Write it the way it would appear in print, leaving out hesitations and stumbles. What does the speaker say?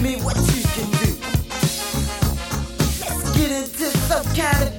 me what you can do. Let's get into some kind of